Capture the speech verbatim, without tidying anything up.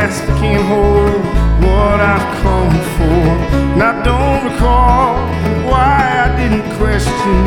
past can't hold what I've come for, and I don't recall